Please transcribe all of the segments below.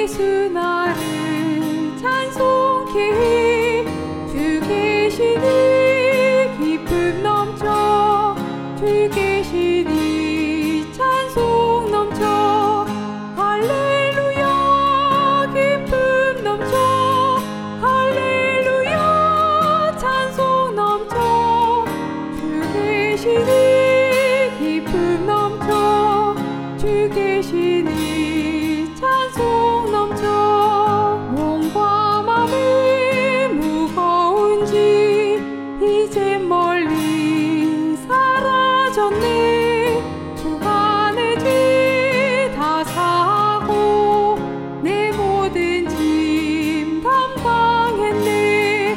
예수 나를 찬송케 해. 주 계시니 기쁨 넘쳐, 주 계시니 찬송 넘쳐. 할렐루야 기쁨 넘쳐, 할렐루야 찬송 넘쳐. 주 계시니 기쁨 넘쳐, 주 계시니 찬송 넘쳐. 몸과 마음이 무거운지 이제 멀리 사라졌네. 주가 내 죄 다 사하고 내 모든 짐 담당했네.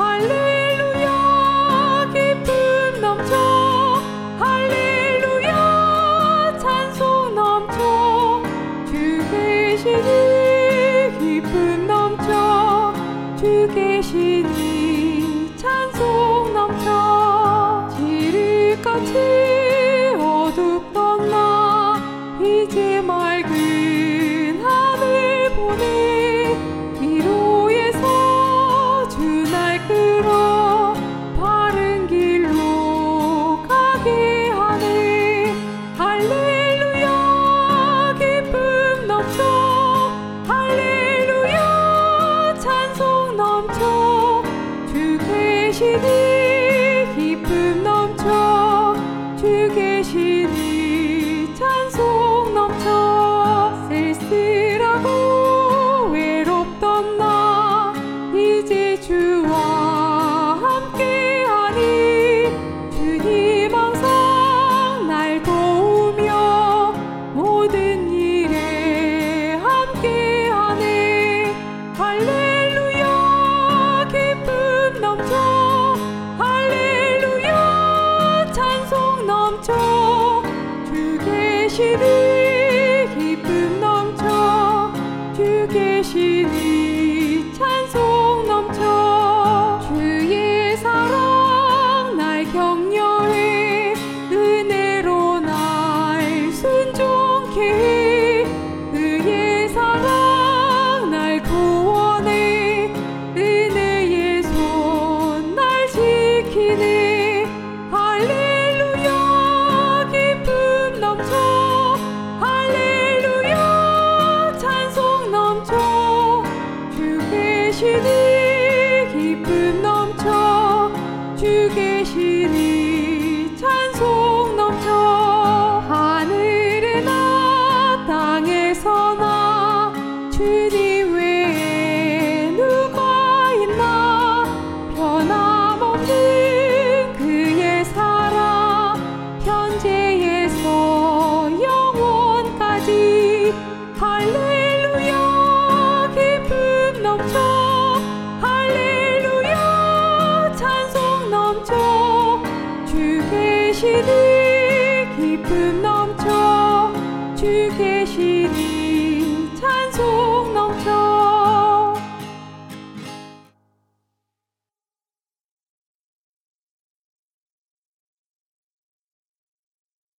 할렐루야 기쁨 넘쳐, 할렐루야 찬송 넘쳐. 주 계시니 기쁨 넘쳐, 주 계시니 찬송 넘쳐. 지륵같이 어둡던 나 이제 맑은 하늘 보네. 위로에서 주 날 끌어 바른 길로 가게 하네. 할렐루야 기쁨 넘쳐, 할렐루야 찬송 넘쳐. 주 계시니 기쁨 넘쳐, 주 계시니 찬송 넘쳐. 쓸쓸하고 외롭던 나 이제 주와 함께하니. 주님 항상 날 도우며 모든 일에 함께하네. 할렐루야 기쁨 넘쳐, 할렐루야 찬송 넘쳐. 주 계시니 기쁨 넘쳐, 주 계시니 찬송 넘쳐. 주의 사랑 날 격려해, 은혜로 날 순종케 해. 그의 사랑 날 구원해, 은혜의 손 날 지키네. 할렐루야 기쁨 넘쳐, 할렐루야 찬송 넘쳐. 주 계시니 기쁨 넘쳐, 주 계시니 찬송 넘쳐. 하늘에나 땅에서나 주님 외에 누가 있나. 변함없는 그의 사랑 현재에서 영원까지. 할렐루야 기쁨 넘쳐, 할렐루야 찬송 넘쳐. 주 계시니 기쁨 넘쳐, 주 계시니